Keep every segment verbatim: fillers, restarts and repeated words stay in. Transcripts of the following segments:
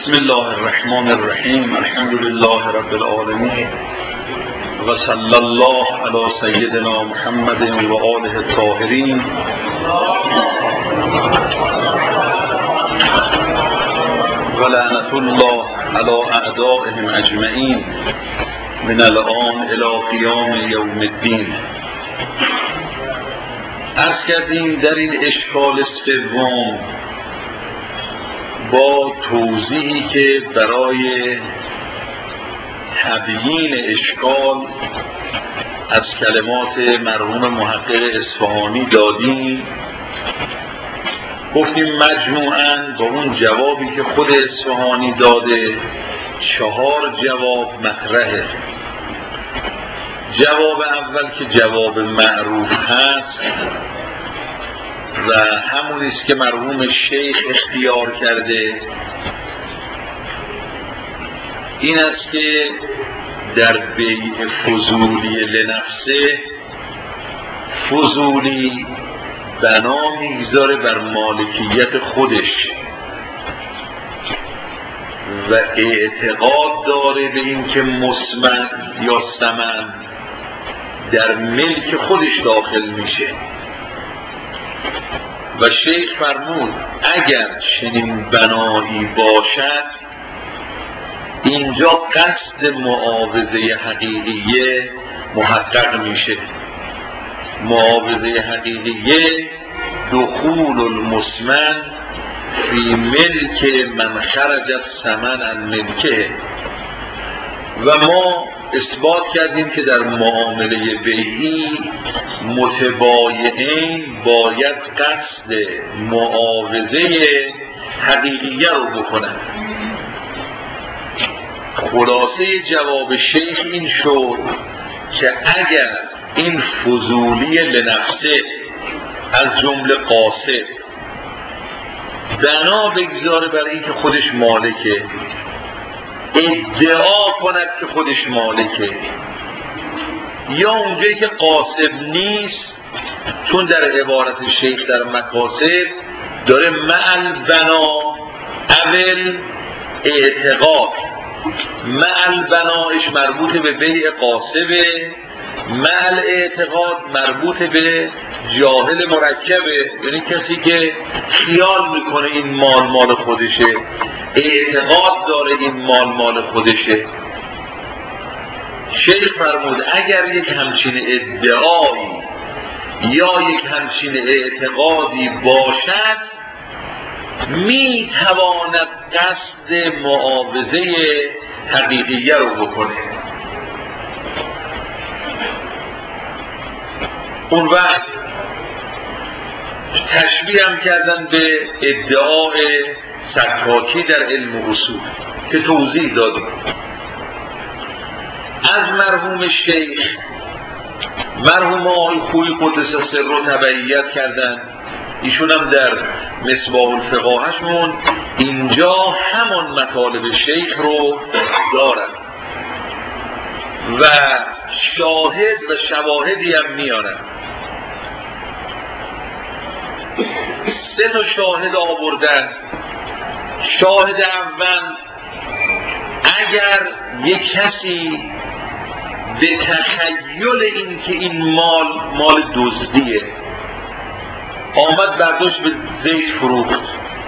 بسم الله الرحمن الرحیم. الحمد لله رب العالمین و صلی الله علی سیدنا محمد و آله الطاهرین. و لعنت الله علی اعدائهم اجمعین من الان الی قیام یوم الدین. عرض کردیم در این اشکال سوم با توضیحی که برای تبیین اشکال از کلمات مرحوم محقق اصفهانی دادیم، گفتیم مجموعاً با اون جوابی که خود اصفهانی داده چهار جواب مطرحه. جواب اول که جواب معروف هست و همون است که مرحوم شیخ اختیار کرده، این است که در بیع فضولی لنفسه فضولی بنا میگذاره بر مالکیت خودش و اعتقاد داره به این که مسمن یا ثمن در ملک خودش داخل میشه و شیخ فرمود اگر چنین بنایی باشد اینجا قصد معاوضه حقیقیه محقق میشه. معاوضه حقیقیه دخول المسمن فی ملک من خرج الثمن عن ملکه و ما اثبات کردیم که در معامله بیعی متبایعین باید قصد معاوضه حقیقیه رو بکنن. خلاصه جواب شیخ این شد که اگر این فضولی لنفسه از جمله قاصد بنا بگذاره برای اینکه خودش مالکه، ادعا کند که خودش مالکه، یا اونجایی که قاصد نیست، چون در عبارت شیخ در مقاصد داره معل بنا اول اعتقاد، معل بناش مربوط به بیع قاصده، معل اعتقاد مربوط به جاهل مرکبه، یعنی کسی که خیال میکنه این مال مال خودشه، اعتقاد داره این مال مال خودشه. شیخ فرمود اگر یک همچین ادعایی یا یک همچین اعتقادی باشد میتواند قصد معاوضه حقیقیه رو بکنه. اون وقت تشبیه هم کردن به ادعای سکاکی در علم اصول که توضیح دادیم. از مرحوم شیخ مرحوم آقای خویی قدس سر رو تبعیت کردن، ایشون هم در مصباح الفقاهشون اینجا همان مطالب شیخ رو دارن و شاهد و شواهدی هم میارن. سه تا شاهد آوردن. شاهد اول اگر یک کسی به تخیل این که این مال مال دزدیه آمد برداشت به زید فروخت،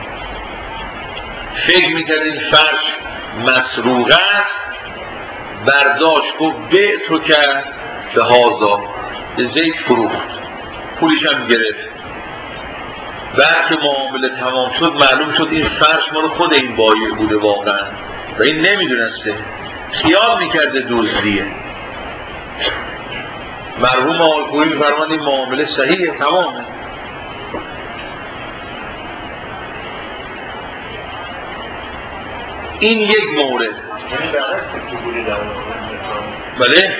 فکر میکرد این فرش مسروقه است، برداشت گفت بیع تو کرد به هازا، به زید فروخت، پولیش هم گرفت. بعد که معامله تمام شد معلوم شد این فرش مال خود این بایع بوده واقعا و این نمیدونسته، خیال میکرده دزدیه. مرحوم آقای خویی فرمان این معامله صحیحه، تمامه. این یک مورد. بله؟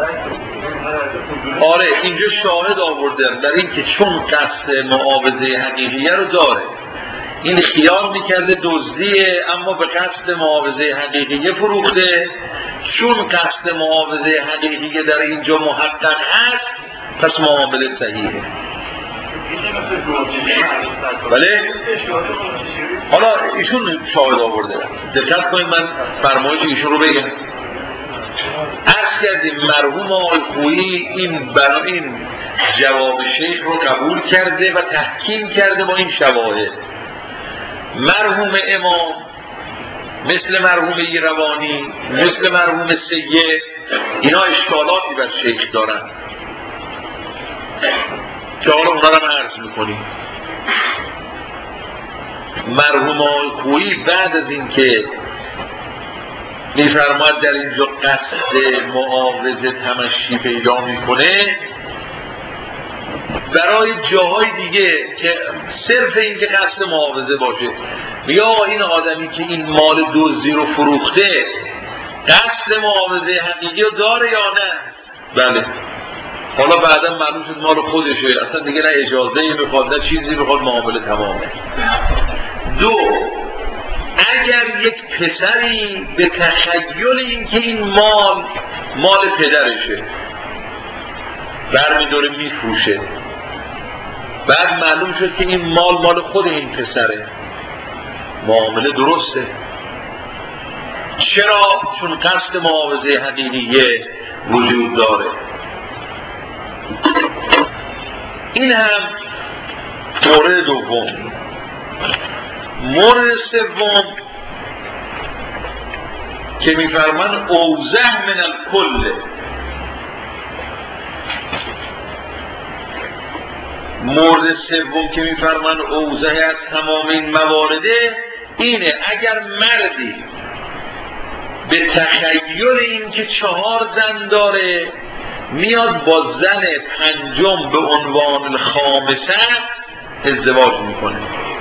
آره اینجا شاهد آوردن در این که چون قصد معاوضه حقیقیه رو داره، این خیال میکرده دزدیه اما به قصد معاوضه حقیقیه فروخته، چون قصد معاوضه حقیقیه در اینجا محقق هست پس معامله صحیحه. بله؟ حالا ایشون شاهد آورده، دقت کنید من فرمایش ایشون رو بگم. عرض کردیم مرحوم آقای خویی این بنا این جواب شیخ رو قبول کرده و تحکیم کرده با این شواهد. مرحوم امام مثل مرحوم ایروانی، مثل مرحوم سید، اینا اشکالاتی بر شیخ دارن که حالا اونا رو عرض میکنیم. مرحوم آقای خویی بعد از این که میفرماد در اینجا قصد معاوضه تمشی پیدا میکنه، برای جاهای دیگه که صرف این که قصد معاوضه باشه، یا این آدمی که این مال دزدی رو فروخته قصد معاوضه حقیقی رو داره یا نه؟ بله. حالا بعدا معلوم شد مال خودشه، اصلا دیگه نه اجازه میخواد نه چیزی میخواد، معامله تمامه. دو، اگر یک پسری به تخیل این که این مال مال پدرشه برمیداره میفروشه، بعد معلوم شد که این مال مال خود این پسره، معامله درسته. چرا؟ چون قصد معاوضه حقیقیه وجود داره. این هم مورد دوم. مورد سوم که میفرمان اوضح من الکل، مورد سوم که میفرمان اوضح از تمام این موارده اینه اگر مردی به تخیل این که چهار زن داره میاد با زن پنجم به عنوان الخامسه ازدواج میکنه،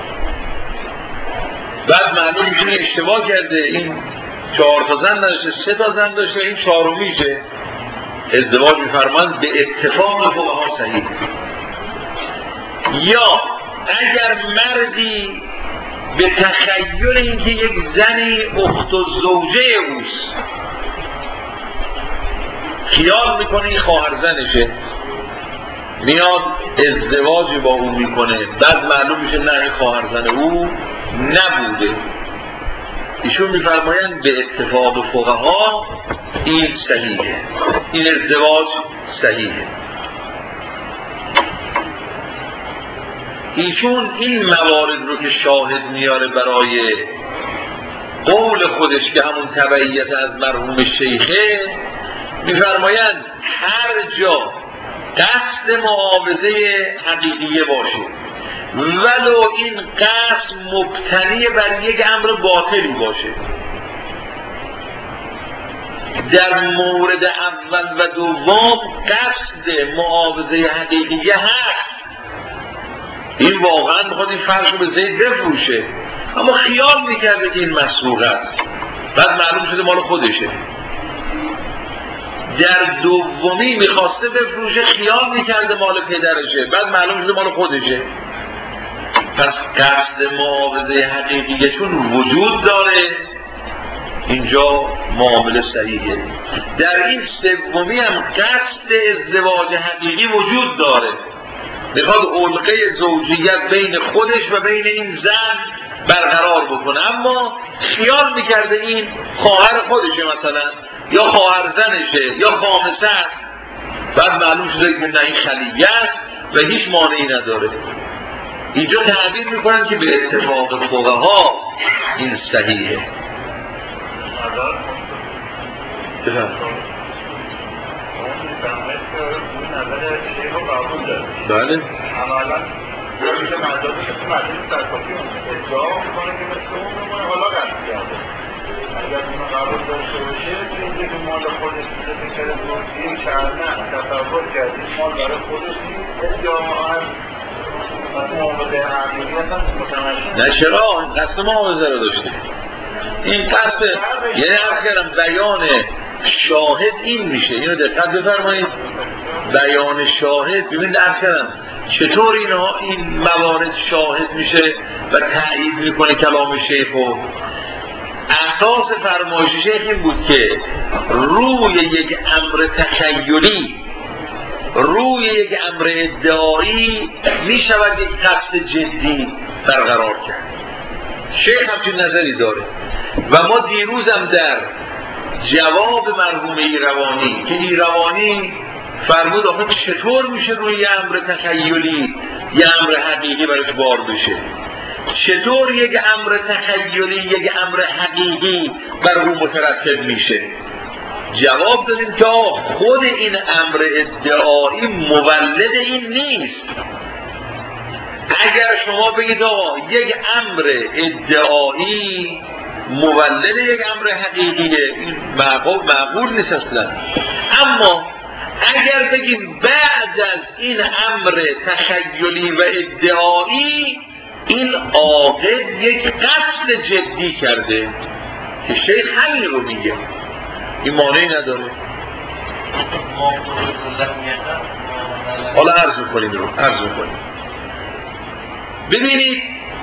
بعد معلوم میشه اشتباه کرده، این چهار تا زن داشته، سه تا زن داشته، این چهارمیشه، ازدواج میفرمان به اتفاق فقها صحیح. یا اگر مردی به تخیل اینکه یک زنی اخت و زوجه اوست خیال میکنه این خواهر زنشه، میاد ازدواج با اون میکنه، بعد معلوم میشه نه این خواهر زن او نبوده، ایشون میفرمایند به اتفاق فقها این صحیحه، این ازدواج صحیحه. ایشون این موارد رو که شاهد میاره برای قول خودش که همون تبعیت از مرحوم شیخه، میفرمایند هر جا قصد معاوضه حقیقیه باشه ولو این قصد مبتنی بر یک امر باطلی باشه، در مورد اول و دوم قصد معاوضه حقیقیه هست، این واقعا میخواد این فرش رو به زید بفروشه اما خیال میکرده که این مسروق است، بعد معلوم شده مال خودشه. در دومی میخواسته بفروشه، خیال میکرده مال پدرشه، بعد معلوم شده مال خودشه. پس قصد معاوضه حقیقیشون وجود داره، اینجا معامله صحیحه. در این سومی هم قصد ازدواج حقیقی وجود داره، میخواد علقه زوجیت بین خودش و بین این زن برقرار بکنه، اما خیال میکرده این خواهر خودشه مثلا، یا خواهر زنشه یا خامسه است، بعد معلوم شده که نه این خلیه است و هیچ مانعی نداره. اینجا تعبیر میکنن که به اتفاق فقها این صحیحه. بله عملا روی مدادش تو مدادش سرکافی ادعا میکنه که مثل اون نمونه حالا رد کرده، اگر اون قبول داشته باشه که اینجا که مال خودش میده کرده این کرده تصور کرده مال برای خودش نیست یا از معامله حقیقیت هم متمشن. نه چرا؟ این قصد معاوضه رو داشته، این قصد یعنی عرض کردم بیان شاهد این میشه، اینو دقت بفرمایید. بیان شاهد ببینید عرض کردم چطور اینا این موارد شاهد میشه و تأیید میکنه کلام شیخ. و اساس فرمایش شیخ این بود که روی یک امر تخیلی روی یک امر ادعایی می شود یک قصد جدی برقرار کرد. شیخ همچین نظری داره و ما دیروزم در جواب مرحوم ایروانی که ایروانی فرمود آخه چطور میشه روی یه امر تخیلی یه امر حقیقی برش بار بشه، چطور یک امر تخیلی یک امر حقیقی بر رو مترتب میشه؟ جواب دادیم که خود این امر ادعایی مولد این نیست. اگر شما بگید آقا یک امر ادعایی مولد یک امر حقیقیه، این معقول معقول نیست اصلا. اما اگر بگیم بعد از این امر تخیلی و ادعایی این عاقل یک قصد جدی کرده که شیخ همین رو میگه، این مانعی نداره. حالا عرض میکنیم رو عرض میکنیم. ببینید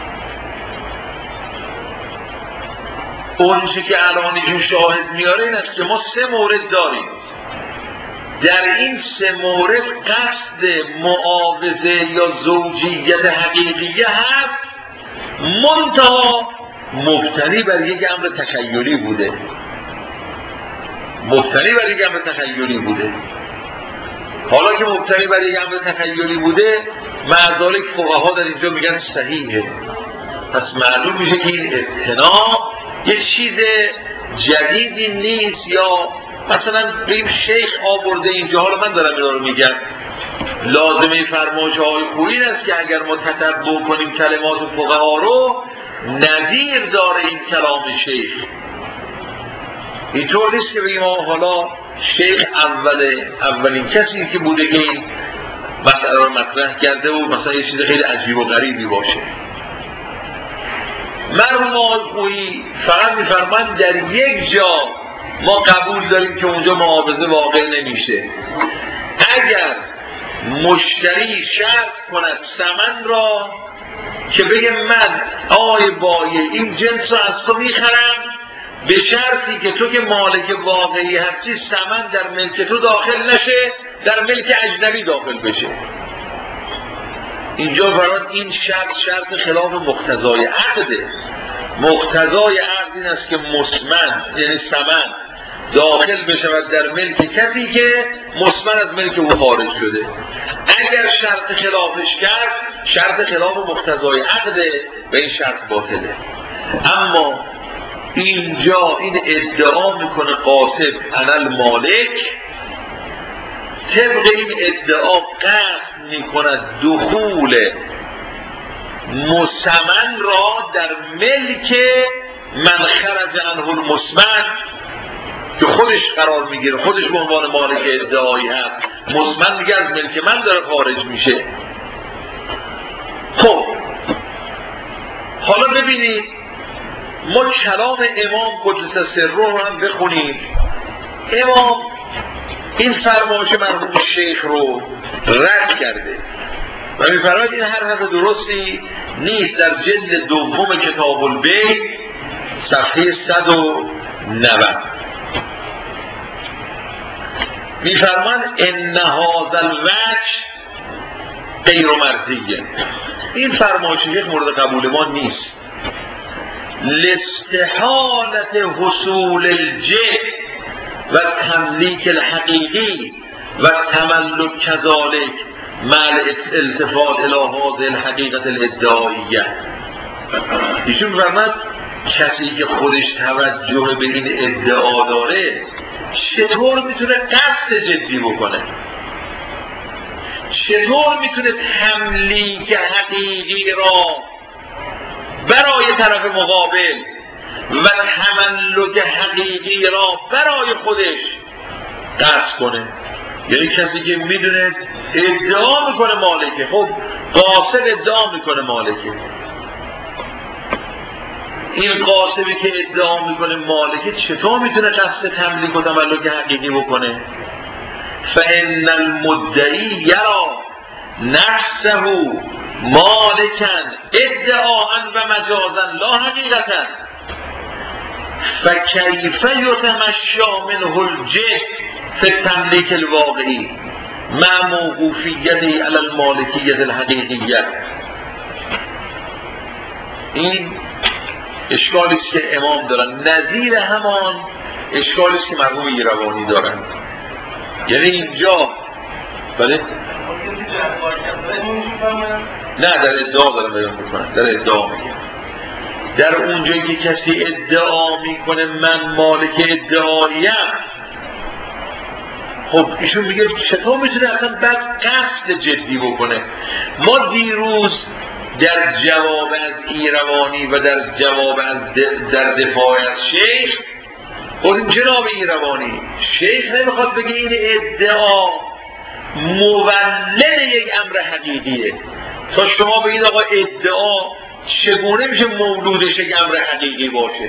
اون چی که الان ایشون شاهد میاره این است که ما سه مورد داریم. در این سه مورد قصد معاوضه یا زوجیت حقیقیه هست، منتها مبتنی بر یک امر تخیلی بوده مبتنی بر یک امر تخیلی بوده حالا که مبتنی بر یک امر تخیلی بوده، مع ذالک فقها در اینجا میگن صحیحه. پس معلوم میشه که این ابتنا یک چیز جدیدی نیست، یا مثلا بگیم شیخ آورده اینجا. حالا من دارم اینا رو میگم، لازمه فرمایش های خویی این است که اگر ما تتبع کنیم کلمات فقها رو، نظیر داره این کلام شیخ. اینطور نیست که بگیم حالا شیخ اول اولین کسی که بوده که این مسئله رو مطرح کرده و مثلا یه چیز خیلی عجیب و غریبی باشه. مرحوم آقای خویی فقط می‌فرمایند در یک جا ما قبول داریم که اونجا معاوضه واقع نمیشه، اگر مشتری شرط کند ثمن را که بگه من آقای بایع این جنس رو از تو میخرم به شرطی که تو که مالک واقعی هستی ثمن در ملک تو داخل نشه، در ملک اجنبی داخل بشه. اینجا فرمان این شرط شرط خلاف مقتضای عقده. مقتضای عقد این است که مسمن یعنی ثمن داخل بشود در ملک کسی که مسمن از ملک او خارج شده. اگر شرط خلافش کرد، شرط خلاف مقتضای عقده و این شرط باطله. اما اینجا این ادعا میکنه قاصد انا المالک، طبق این ادعا قصد میکند دخول مسمن را در ملک من خرج عنه المسمن که خودش قرار میگیره، خودش به عنوان مالک ادعایی هست. مسمن میگه از ملک من داره خارج میشه. خب حالا ببینید ما کلام امام قدس سره رو هم بخونیم. امام این فرمایش مرحوم شیخ رو رد کرده و می‌فرماید این هر حرف درستی نیست. در جلد دوم کتاب البیع صفحه صد و نود می‌فرماید ان هذا الوجه غیر مرضیه. این فرمایش شیخ مورد قبول ما نیست. لاستحالت حصول الجه و تملیک الحقیقی و تملک کذالک مع الالتفات الى هذه الحقیقت الادعائیه. ایشون فرمود کسی که خودش توجه به این ادعا داره چطور میتونه قصد جدی بکنه؟ چطور میتونه تملیک حقیقی را برای طرف مقابل و تملک حقیقی را برای خودش قصد کنه؟ یعنی کسی که میدونه ادعا میکنه مالکه، خب قاصد ادعا میکنه مالکه، این قاصدی که ادعا میکنه مالکه چطور میتونه قصد تملیک و تملک حقیقی بکنه؟ فإن المدعی یرا نفسه مالکا ادعاء و مجازا لا حقیقتا فکیف یتمشی منه الجه فی التملیک الواقعی. مع موقوفیت علی المالکیت الحقیقیه. این اشکالی است که امام دارن، نظیر همان اشکالی است که مرحوم ایروانی دارن. یعنی اینجا بله نه در ادعا دارم بیان میکنم، در ادعا میگم در اونجایی که کسی ادعا میکنه من مالک ادعاییم، خب ایشون میگه چطور میتونه اصلا بعد قصد جدی بکنه؟ ما دیروز در جواب از ایروانی و در جواب از در دفاع از شیخ گفتیم جناب ایروانی، شیخ نمیخواد بگه این ادعا مولد یک امر حقیقیه تا شما بگید آقا ادعا چگونه میشه مولودش یک امر حقیقی باشه.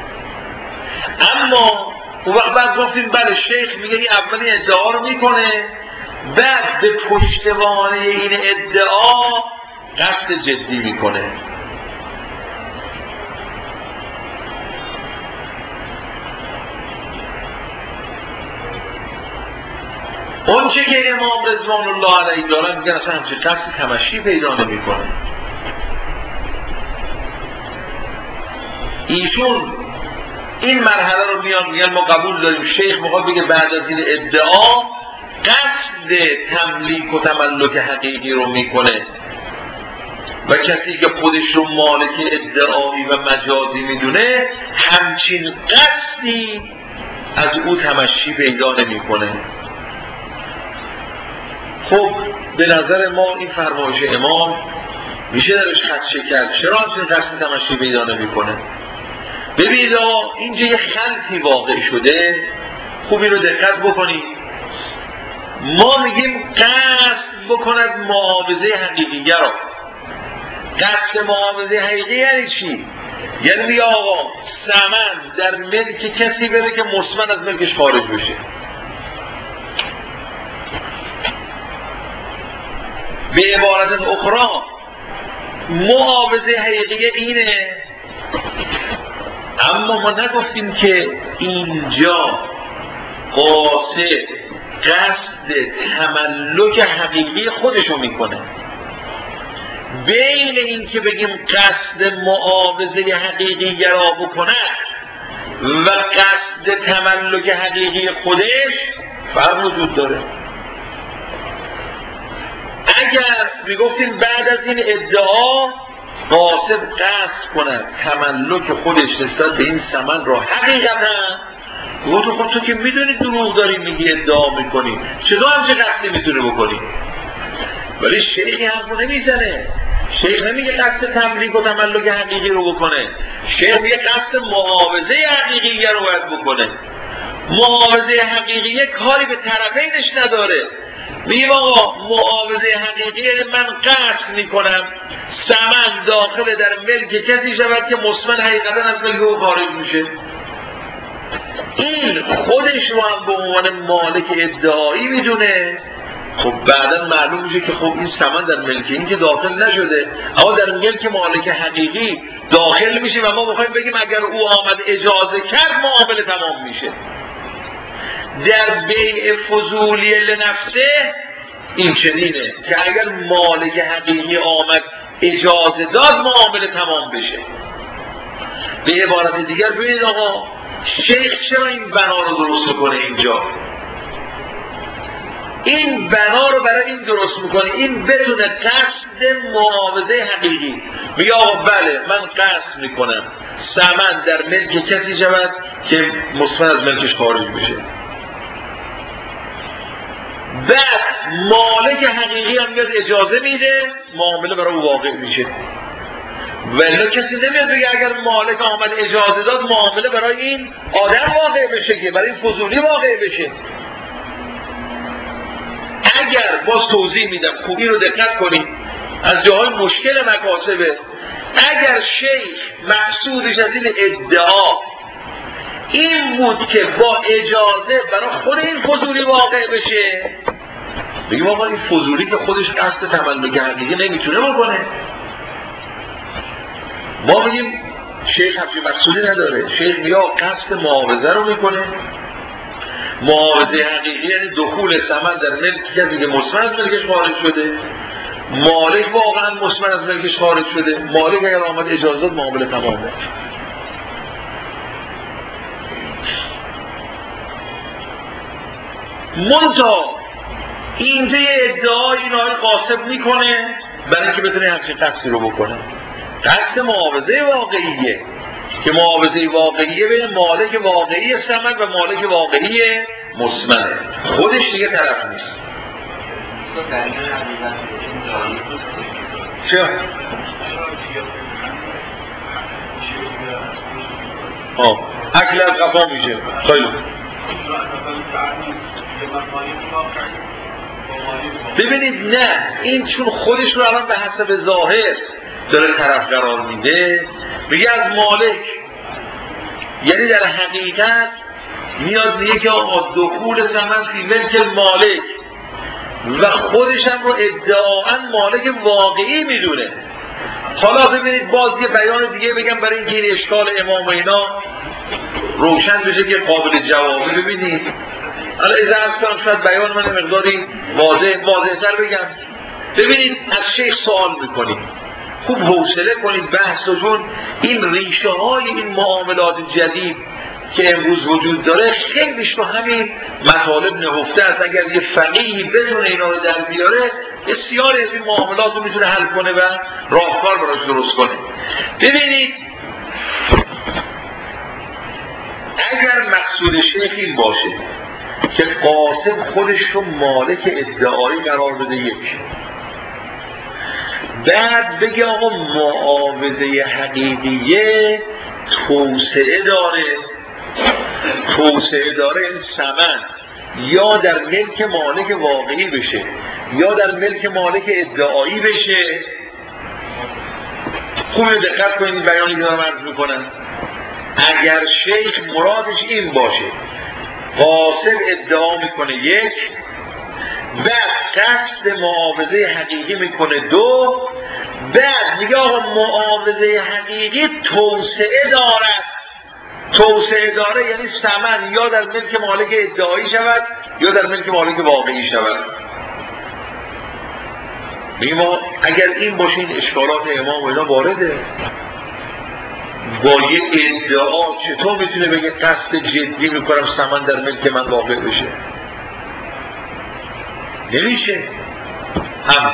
اما اون وقت بعد گفتیم بله شیخ میگه این اولین ادعا رو میکنه، بعد به پشتوانه این ادعا قصد جدی میکنه. اون چه که امام رضوان الله علیه دارن میگن اصلا همچه قصد تمشی پیدا نمیکنه. ایشون این مرحله رو میان میگن ما قبول داریم شیخ میخواد بگه بعد از این ادعا قصد تملیک و تملک حقیقی رو میکنه و کسی که خودش رو مالک ادعایی و مجازی میدونه همچین قصدی از او تمشی پیدا نمیکنه. خب به نظر ما این فرمایش امام میشه درش خدشه کرد. چرا همچین قصد تمشی پیدا نمیکنه؟ ببینید اینجا یه خلطی واقع شده، خوب این رو دقت بکنید. ما میگیم قصد بکند معاوضه حقیقیه را. قصد معاوضه حقیقی یعنی چی؟ یعنی بیا آقا ثمن در ملک کسی بره که مصمم از ملکش خارج بشه. به عبارت اخرى معاوضه حقیقی اینه، اما ما نگفتیم که اینجا قاصد قصد تملک حقیقی خودشو میکنه. بین این که بگیم قصد معاوضه حقیقی را بکنه و قصد تملک حقیقی خودش فرق وجود داره. اگر میگفتیم بعد از این ادعا قاصد قصد کند تملک خودش نسبت به این ثمن را حقیقتا، گفت خب تو که میدونی دروغ داری میگی ادعا میکنی، چطور همچه قصدی میتونه بکنی؟ ولی شیخی حرفو نمیزنه. شیخ نمیگه قصد تملیک و تملک حقیقی رو بکنه، شیخ میگه قصد معاوضه حقیقی رو باید بکنه. معاوضه حقیقی کاری به طرفینش نداره. میگیم آقا معاوضه حقیقی من قصد میکنم ثمن داخل در ملک کسی شود که مصمم حقیقتا از ملک او خارج میشه. این خودش رو هم به عنوان مالک ادعایی میدونه. خب بعدا معلوم میشه که خب این ثمن در ملک این که داخل نشده، اما در ملک مالک حقیقی داخل میشه و ما میخوایم بگیم اگر او آمد اجازه کرد معامله تمام میشه. در بیع فضولی لنفسه این چنینه که اگر مالک حقیقی آمد اجازه داد معامله تمام بشه. به عبارت دیگر ببینید آقا شیخ چرا این بنا رو درست میکنه اینجا؟ این بنا رو برای این درست میکنه این بتونه قصد معاوضه حقیقی میگه آقا بله من قصد میکنم ثمن در ملک کسی شود که مصمم از ملکش خارج بشه. بعد مالک حقیقی هم میاد اجازه میده معامله برای او واقع میشه. ولی کسی نمیاد بگه اگر مالک آمد اجازه داد معامله برای این آدم واقع بشه که برای این فضولی واقع بشه. اگر باز توضیح میدم خوبی رو دقت کنید از جاهای مشکل مکاسبه، اگر شیخ مقصودش از این ادعا این بود که با اجازه برای خود این فضولی واقع بشه، بگیم آقا این فضولی که خودش قصد تملک حقیقی نمیتونه بکنه. ما بگیم شیخ همچین مقصودی نداره، شیخ میگه قصد معاوضه رو میکنه معاوضه حقیقی یعنی دخول ثمن در ملک کسی که مسمن از ملکش خارج شده. مالک واقعا مسمن از ملکش خارج شده. مالک اگر آمد اجازه داد معامله تمامه. منتها اینجا یه ادعای این آقای قاسم میکنه برای اینکه بتونه همچین قصدی رو بکنه. قصد معاوضه واقعیه که معاوضه واقعیه بین مالک واقعی ثمن و مالک واقعی مسمنه. خودش دیگه طرف نیست. چه؟ آه اکل از قفا میشه. خیلی ببینید نه، این چون خودش رو الان به حسب ظاهر داره طرف قرار میده، میگه از مالک، یعنی در حقیقت میاد میگه که آقا دخول ثمن فی ملک مالک و خودش هم رو ادعااً مالک واقعی میدونه. حالا ببینید باز یه بیان دیگه بگم برای اینکه این اشکال امام و اینا روشن بشه که قابل جوابه. ببینید حالا از عرض کنم شاید بیان من مقداری واضح واضح تر بگم. ببینید از شیخ سوال میکنید، خوب حوصله کنید بحث رو، چون این ریشه های این معاملات جدید که امروز وجود داره خیلیش رو همین مطالب نهفته است. اگر یه فقیهی بتونه اینا رو در بیاره بسیاری از این معاملات رو میتونه حل کنه و راهکار براش درست کنه. ببینید اگر مقصود شیخ این باشه که قاسم خودش رو مالک ادعایی قرار بده، یک بعد بگه آقا معاوضه حقیقیه توسعه داره، توسعه داره این ثمن یا در ملک مالک واقعی بشه یا در ملک مالک ادعایی بشه. خوب دقت کنید بیانی که دارم عرض میکنم. اگر شیخ مرادش این باشه قاسم ادعا میکنه یک، بعد قصد معاوضه حقیقی میکنه دو، بعد میگه آقا معاوضه حقیقی توسعه دارد، توسعه داره یعنی ثمن یا در ملک مالک ادعایی شود یا در ملک مالک واقعی شود. میگه اگر این باشه این اشکالات امام و اینا وارده. با یه ادعا چطور میتونه بگه قصد جدی میکنم ثمن در ملک من واقع بشه؟ نمیشه. هم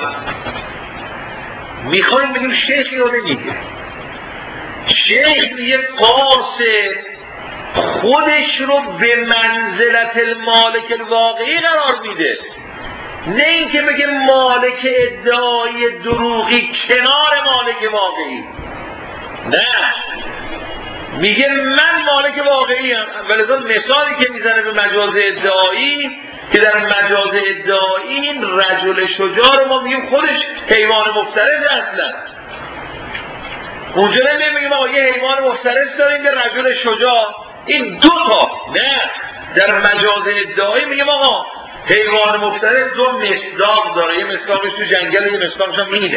میخوایم بگیم شیخی رو نمیگه. شیخ میگه قاصد خودش رو به منزلت المالک الواقعی قرار میده، نه اینکه بگه مالک ادعای دروغی کنار مالک واقعی. نه، میگه من مالک واقعی هم. ولذا مثالی که میزنه به مجاز ادعایی که در مجاز ادعایی این رجل شجاع رو ما میگیم خودش حیوان مفترض اصلا. اونجا نمیگیم آقا یه حیوان مفترض داریم یه رجل شجاع، این دو تا. نه، در مجاز ادعایی میگیم آقا حیوان مفترض دو مصداق داره، یه مصداقش تو جنگل یه مصداقش هم اینه.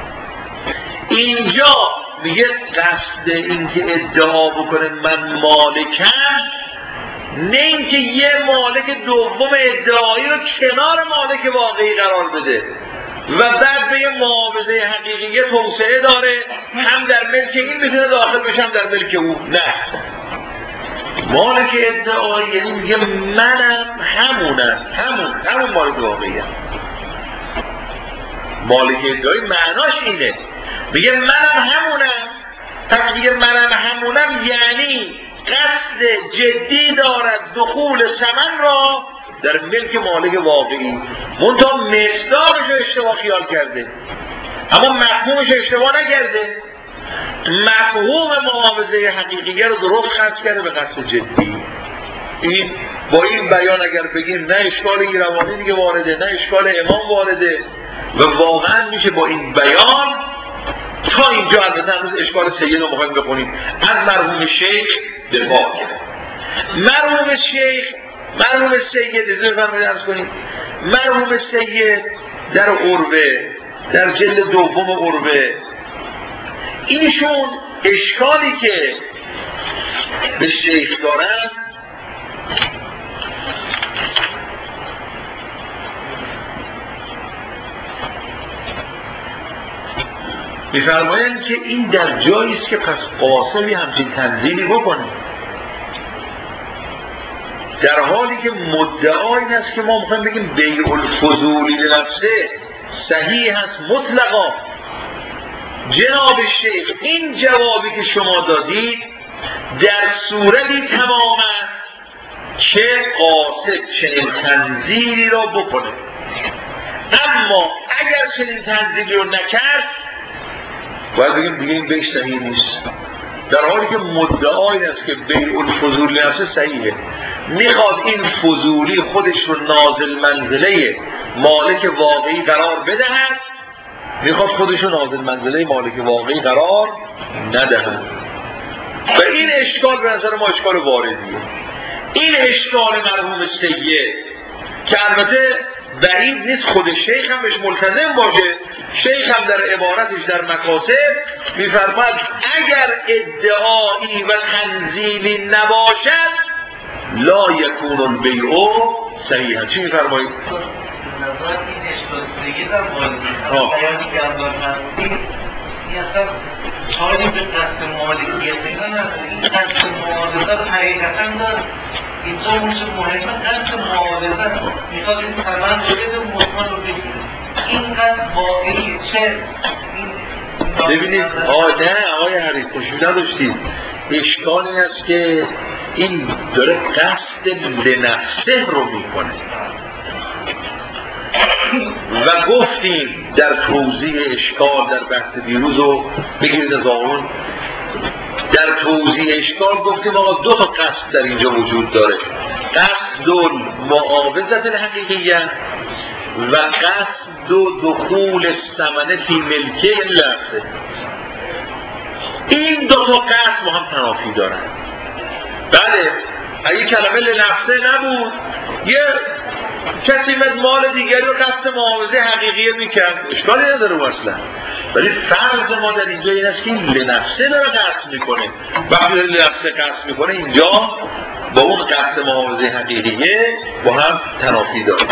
اینجا میگه قصد اینکه ادعا بکنه من مالکم، نه اینکه یه مالک دوم ادعایی رو کنار مالک واقعی قرار بده و بعد به یه معاوضه حقیقی توسعه داره، هم در ملک این میتونه داخل بشه هم در ملک او. نه، مالک ادعایی یعنی میگه منم همونم، همون همون مالک واقعی هم. مالک ادعایی معناش اینه، میگه منم همونم. پس میگه منم همونم یعنی قصد جدی دارد دخول ثمن را در ملک مالک واقعی، منتها مصداقش رو اشتباه خیال کرده اما مفهومش اشتباه نکرده. مفهوم معاوضه حقیقیه رو درست خرج کرده به قصد جدی. این با این بیان اگر بگیم نه اشکال ایروانی دیگه وارده نه اشکال امام وارده و واقعا میشه با این بیان تا اینجا البته هنوز اشکال سید رو مخواهیم بخونیم از مرحوم شیخ دفاع کرد. مرحوم شیخ مرحوم سید ازده فرمایید ارز کنیم مرحوم سید در عروه در جلد دوم عروه ایشون اشکالی که به شیخ دارن میفرمایند که این در جایی است که پس قاسمی همچین تنزیلی بکنه، در حالی که مدعا این است که ما میخوایم بگیم بیع الفضولی لنفسه صحیح هست مطلقا. جناب شیخ این جوابی که شما دادید در صورتی تمام است که قاصد چنین تنزیلی را بکنه، اما اگر چنین تنزیلی رو نکرد باید بگیم دیگه این بیع صحیح نیست، در حالی که مدعا این است که بیع الفضولی لنفسه صحیحه. میخواد این فضولی خودش رو نازل منزله مالک واقعی قرار بدهد، میخواد خودش رو نازل منزله مالک واقعی قرار ندهد. و این اشکال به نظر ما اشکال واردیه. این اشکال مرحوم سید که البته بعید نیست خود شیخ هم بهش ملتزم باشه. شیخ هم در عبارتش در مکاسب میفرماید اگر ادعایی و تنزیلی نباشد لا یکون البیع صحیحا. چی میفرمایید؟ نظر این اشکال سید هم باید بیانی که اندار فرمودی این اصلا چاری به قصد مالکیت اینا نداره. این قصد معارضت حقیقتا داره. اینجا موشه مهمه قصد معارضت میخواد این ثمن رو بده مطمئن رو بگیره. این قصد واقعی چه؟ ببینید آه نه آقای حریف خوشی نداشتید. اشکال این است که این داره قصد لنفسه رو میکنه و گفتیم در توضیح اشکال در بحث دیروز رو بگیرید از آقایون، در توضیح اشکال گفتیم آقا دو تا قصد در اینجا وجود داره، قصد المعاوضت الحقیقیه و قصد دخول الثمن فی ملکه اللفظه. این دو تا قصد با هم تنافی دارن. بله اگه کلمه لنفسه نبود یه کسی مد مال دیگری رو قصد معاوضه حقیقیه میکرد اشکالی نداره اصلا، ولی فرض ما در اینجا این است که این لنفسه داره قصد میکنه. وقتی داره لنفسه قصد میکنه اینجا با اون قصد معاوضه حقیقیه با هم تنافی داره.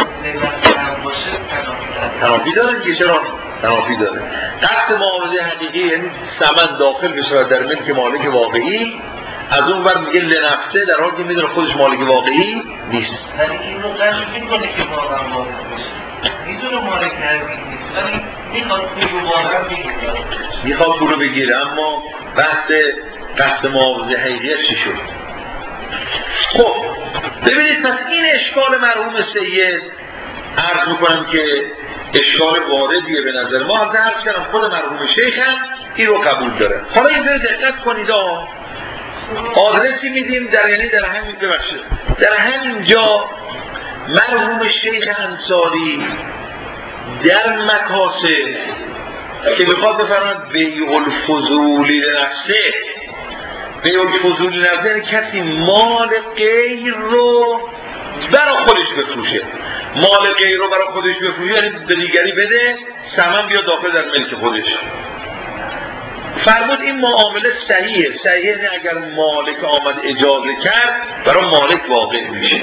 تنافی داره که چرا تنافی داره؟ قصد معاوضه حقیقی یعنی ثمن داخل بشه در ملک مالک واقعی، از اون ور میگه لنفسه در حالی که میدونه خودش مالک واقعی نیست. ولی این رو قصد میکنه که واقعا مالک بشه، میدونه مالک حقیقی نیست ولی میخواد پول رو واقعا بگیره، میخواد پول رو بگیره. اما بحث قصد معاوضه حقیقی چی شد؟ خب ببینید پس این اشکال مرحوم سید عرض میکنم که اشکال واردیه به نظر ما. از عرض کردم خود مرحوم شیخ هم این رو قبول داره. حالا این ذره دقت کنید ها، آدرسی میدیم در یعنی در همین ببخشید در همین جا مرحوم شیخ انصاری در مکاسب که بخواد بفرماید بیع الفضولی لنفسه، بیع الفضولی لنفسه یعنی کسی مال غیر رو برای خودش بفروشه، مال غیر رو برای خودش بفروشه یعنی به دیگری بده ثمن بیا داخل در ملک خودش. فرمود این معامله صحیحه. صحیحه یعنی اگر مالک آمد اجازه کرد برای مالک واقع میشه.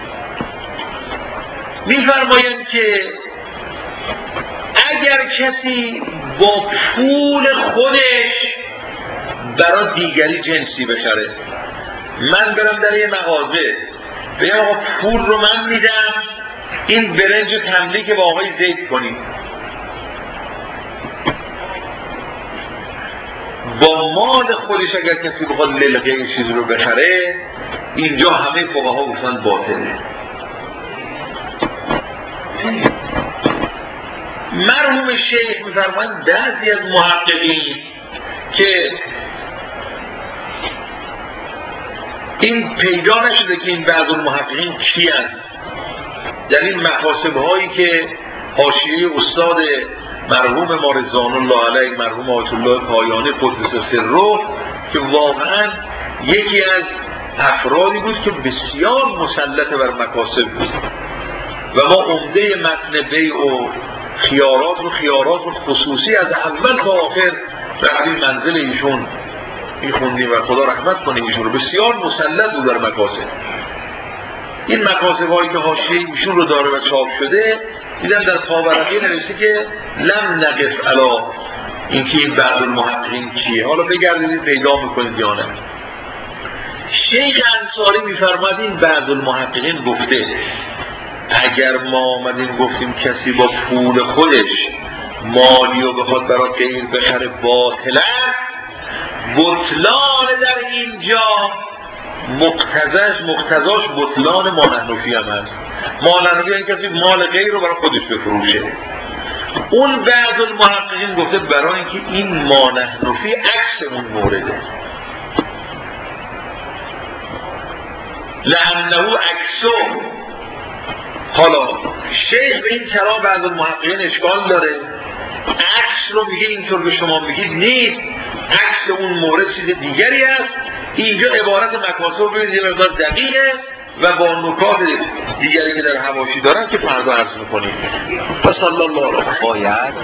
میفرمایند که اگر کسی با پول خودش برای دیگری جنسی بخره، من برم در یه مغازه بگم آقا پول رو من میدم این برنج و تملیک با آقای زید کنید، با مال خودش اگر کسی بخواد للقه این چیز رو بخره اینجا همه فقها گفتن باطله. مرحوم شیخ میفرمایند بعضی از محققین که این پیدا نشده که این بعض المحققین کی هست در این مکاسب هایی که حاشیه استاد مرحوم ما رضوان الله علیه مرحوم آیت الله پایانی قدس سره که واقعا یکی از افرادی بود که بسیار مسلط بر مکاسب بود و ما عمده متن بیع و خیارات و خیارات و خصوصی از اول تا آخر رفتیم منزل ایشون میخوندیم و خدا رحمت کنه ایشون رو، بسیار مسلط بود در مکاسب. این مکاسب هایی که حاشیه ایشون رو داره و چاپ شده دیدم در پاورقی نوشته که لم نقف علی اینکه این بعض المحققین چیه؟ حالا بگردید پیدا میکنید یا نه. شیخ انصاری میفرماد این بعض المحققین گفته اگر ما آمدیم گفتیم کسی با پول خودش مالی و بخواد برای غیر بخره باطل است، بطلان در اینجا مقتضاش مقتضاش بطلان مانحنفی هم هست. مانحنفی این کسی مال غیر رو برای خودش بفروشه. اون بعض المحققین گفته برای اینکه این مانحنفی عکس اون مورده، لانه عکسو. حالا شیخ به این کلام بعض المحققین اشکال داره، عکس رو میگه اینطور که شما میگید نیست، عکس اون مورد چیز دیگری است. اینجا عبارت مکاسب رو ببینید یه مقدار دقیقه و با نکات دیگری که در حواشی دارن که فردا عرض میکنیم. صلی الله علیه و آله.